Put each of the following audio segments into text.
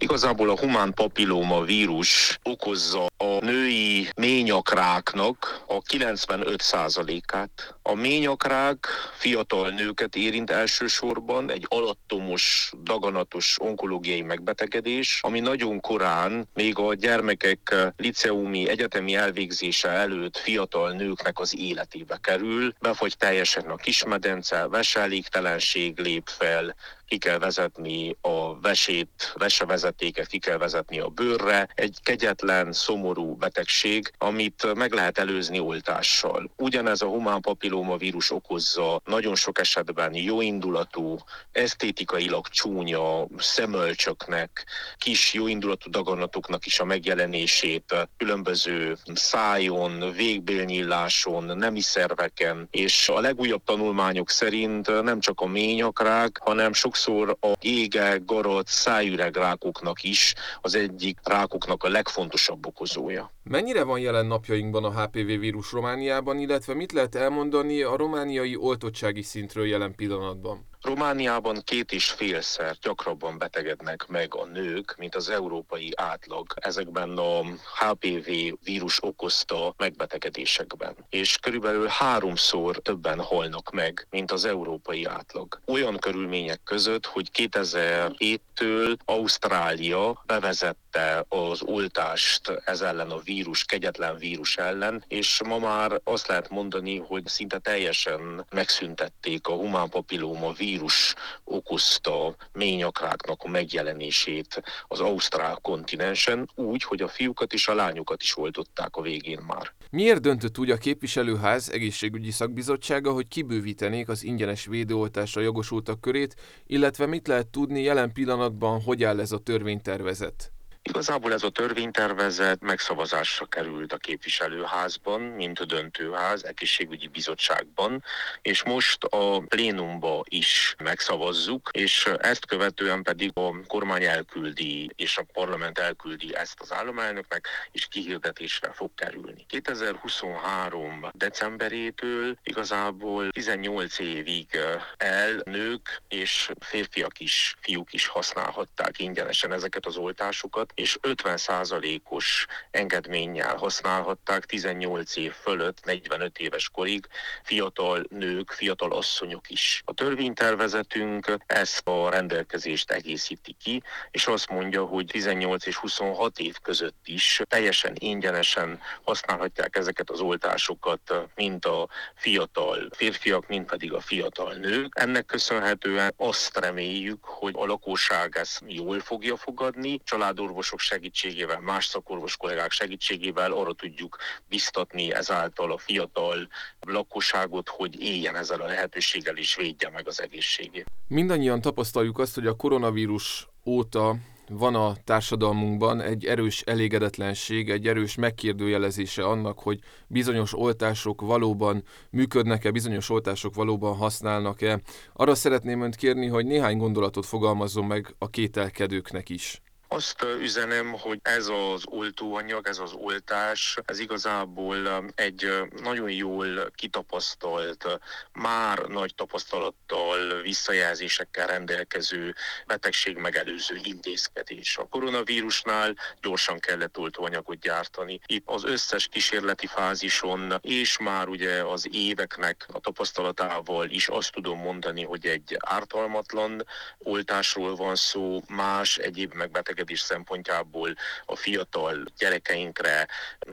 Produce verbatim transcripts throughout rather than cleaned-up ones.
Igazából a humán papillóma vírus okozza a női ményakráknak a kilencvenöt százalékát. A ményakrák fiatal nőket érint elsősorban, egy alattomos, daganatos onkológiai megbetegedés, ami nagyon korán, még a gyermekek liceumi, egyetemi elvégzése előtt fiatal nőknek az életébe kerül, befagy teljesen a kismedence, veselégtelenség lép fel, ki kell vezetni a vesét, vesevezetéket ki kell vezetni a bőrre. Egy kegyetlen, szomorú betegség, amit meg lehet előzni oltással. Ugyanez a humán papillóma vírus okozza nagyon sok esetben jóindulatú, esztétikailag csúnya szemölcsöknek, kis jóindulatú daganatoknak is a megjelenését, különböző szájon, végbélnyíláson, nemi szerveken, és a legújabb tanulmányok szerint nem csak a ményakrák, hanem sok sokszor a ége, garat, szájüregrákoknak is az egyik rákoknak a legfontosabb okozója. Mennyire van jelen napjainkban a há pé vé vírus Romániában, illetve mit lehet elmondani a romániai oltottsági szintről jelen pillanatban? Romániában két és félszer gyakrabban betegednek meg a nők, mint az európai átlag ezekben a há pé vé vírus okozta megbetegedésekben. És körülbelül háromszor többen halnak meg, mint az európai átlag. Olyan körülmények között, hogy kétezer-héttől Ausztrália bevezette az oltást ez ellen a vírus, kegyetlen vírus ellen, és ma már azt lehet mondani, hogy szinte teljesen megszüntették a humán papillóma vírus okozta ményakráknak a megjelenését az ausztrál kontinensen, úgy, hogy a fiúkat és a lányokat is oltották a végén már. Miért döntött úgy a képviselőház egészségügyi szakbizottsága, hogy kibővítenék az ingyenes védőoltásra jogosultak körét, illetve mit lehet tudni jelen pillanatban, hogy áll ez a törvénytervezet? Igazából ez a törvénytervezet megszavazásra került a képviselőházban, mint a döntőház, egészségügyi bizottságban, és most a plénumba is megszavazzuk, és ezt követően pedig a kormány elküldi, és a parlament elküldi ezt az államelnöknek, és kihirdetésre fog kerülni. kétezer-huszonhárom decemberétől igazából tizennyolc évig el nők és férfiak is, fiúk is használhatták ingyenesen ezeket az oltásokat, és ötven százalékos engedménnyel használhatták tizennyolc év fölött, negyvenöt éves korig fiatal nők, fiatal asszonyok is. A törvénytervezetünk ezt a rendelkezést egészíti ki, és azt mondja, hogy tizennyolc és huszonhat év között is teljesen ingyenesen használhatják ezeket az oltásokat, mint a fiatal férfiak, mint pedig a fiatal nők. Ennek köszönhetően azt reméljük, hogy a lakosság ezt jól fogja fogadni, családorvosok segítségével, más szakorvos kollégák segítségével arra tudjuk biztatni ezáltal a fiatal lakosságot, hogy éljen ezzel a lehetőséggel és védje meg az egészségét. Mindannyian tapasztaljuk azt, hogy a koronavírus óta van a társadalmunkban egy erős elégedetlenség, egy erős megkérdőjelezése annak, hogy bizonyos oltások valóban működnek-e, bizonyos oltások valóban használnak-e. Arra szeretném önt kérni, hogy néhány gondolatot fogalmazzon meg a kételkedőknek is. Azt üzenem, hogy ez az oltóanyag, ez az oltás, ez igazából egy nagyon jól kitapasztalt, már nagy tapasztalattal, visszajelzésekkel rendelkező betegség megelőző intézkedés. A koronavírusnál gyorsan kellett oltóanyagot gyártani. Itt az összes kísérleti fázison, és már ugye az éveknek a tapasztalatával is azt tudom mondani, hogy egy ártalmatlan oltásról van szó, más egyéb megbetegedés szempontjából a fiatal gyerekeinkre,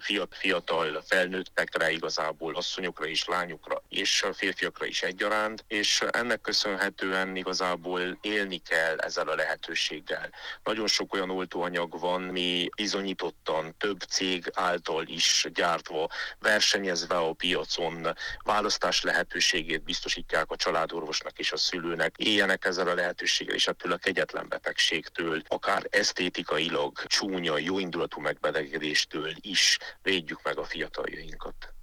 fiatal felnőttekre, igazából asszonyokra és lányokra és férfiakra is egyaránt, és ennek köszönhetően igazából élni kell ezzel a lehetőséggel. Nagyon sok olyan oltóanyag van, mi bizonyítottan több cég által is gyártva, versenyezve a piacon választás lehetőségét biztosítják a családorvosnak és a szülőnek, éljenek ezzel a lehetőséggel, és ettől a kegyetlen betegségtől, akár esztétikailag csúnya, jóindulatú megbetegedéstől is védjük meg a fiataljainkat.